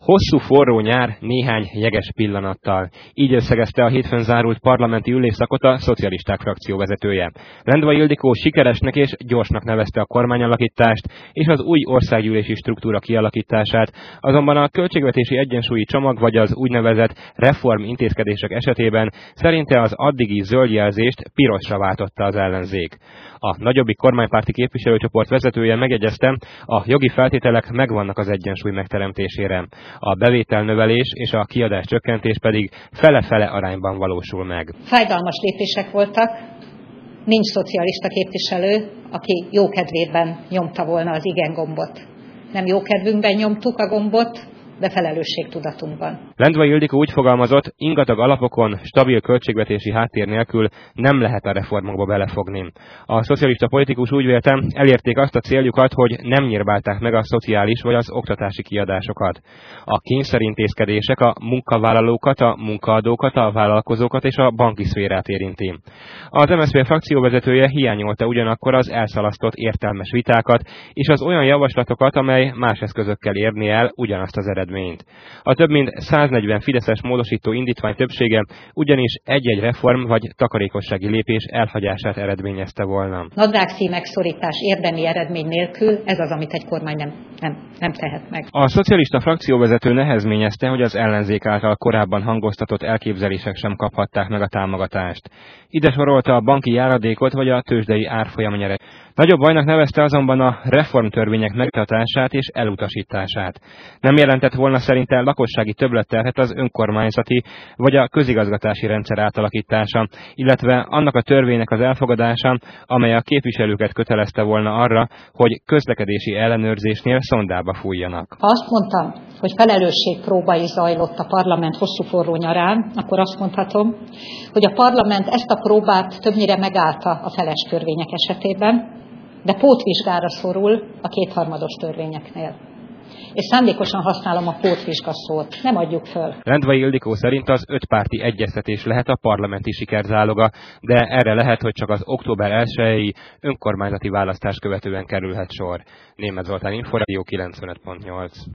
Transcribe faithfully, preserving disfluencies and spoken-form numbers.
Hosszú forró nyár néhány jeges pillanattal. Így összegezte a hétfőn zárult parlamenti ülésszakot a szocialisták frakcióvezetője. Lendvai Ildikó sikeresnek és gyorsnak nevezte a kormányalakítást és az új országgyűlési struktúra kialakítását, azonban a költségvetési egyensúlyi csomag vagy az úgynevezett reform intézkedések esetében szerinte az addigi zöld jelzést pirosra váltotta az ellenzék. A nagyobbik kormánypárti képviselőcsoport vezetője megjegyezte, a jogi feltételek megvannak az egyensúly megteremtésére. A bevételnövelés és a kiadás csökkentés pedig fele-fele arányban valósul meg. Fájdalmas lépések voltak, nincs szocialista képviselő, aki jókedvében nyomta volna az igen gombot. Nem jókedvünkben nyomtuk a gombot, de felelősségtudatunkban. Lendvai Ildikó úgy fogalmazott, ingatag alapokon, stabil költségvetési háttér nélkül nem lehet a reformokba belefogni. A szocialista politikus úgy vélte, elérték azt a céljukat, hogy nem nyírbálták meg a szociális vagy az oktatási kiadásokat. A kényszerintézkedések a munkavállalókat, a munkaadókat, a vállalkozókat és a banki szférát érinti. Az em es zé pé frakcióvezetője hiányolta ugyanakkor az elszalasztott értelmes vitákat és az olyan javaslatokat, amely más eszközökkel érni el ugyanazt az eredményt. A több mint száznegyven fideszes módosító indítvány többsége ugyanis egy-egy reform vagy takarékossági lépés elhagyását eredményezte volna. Nadrágszíj megszorítás érdemi eredmény nélkül ez az, amit egy kormány nem, nem, nem tehet meg. A szocialista frakcióvezető nehezményezte, hogy az ellenzék által korábban hangoztatott elképzelések sem kaphatták meg a támogatást. Ide sorolta a banki járadékot vagy a tőzsdei árfolyamnyere. Nagyobb bajnak nevezte azonban a reformtörvények megtartását és elutasítását. Nem jelentett volna szerinte lakossági többletterhet az önkormányzati vagy a közigazgatási rendszer átalakítása, illetve annak a törvénynek az elfogadása, amely a képviselőket kötelezte volna arra, hogy közlekedési ellenőrzésnél szondába fújjanak. Ha azt mondtam, hogy felelősségpróba is zajlott a parlament hosszú forró nyarán, akkor azt mondhatom, hogy a parlament ezt a próbát többnyire megállta a feles törvények esetében, de pótvizsgára szorul a kétharmados törvényeknél. És szándékosan használom a pótvizsga szót, nem adjuk föl. Lendvai Ildikó szerint az ötpárti egyeztetés lehet a parlamenti sikerzáloga, de erre lehet, hogy csak az október elsejei önkormányzati választás követően kerülhet sor. Németh Zoltán, Inforádió kilencvenöt pont nyolc.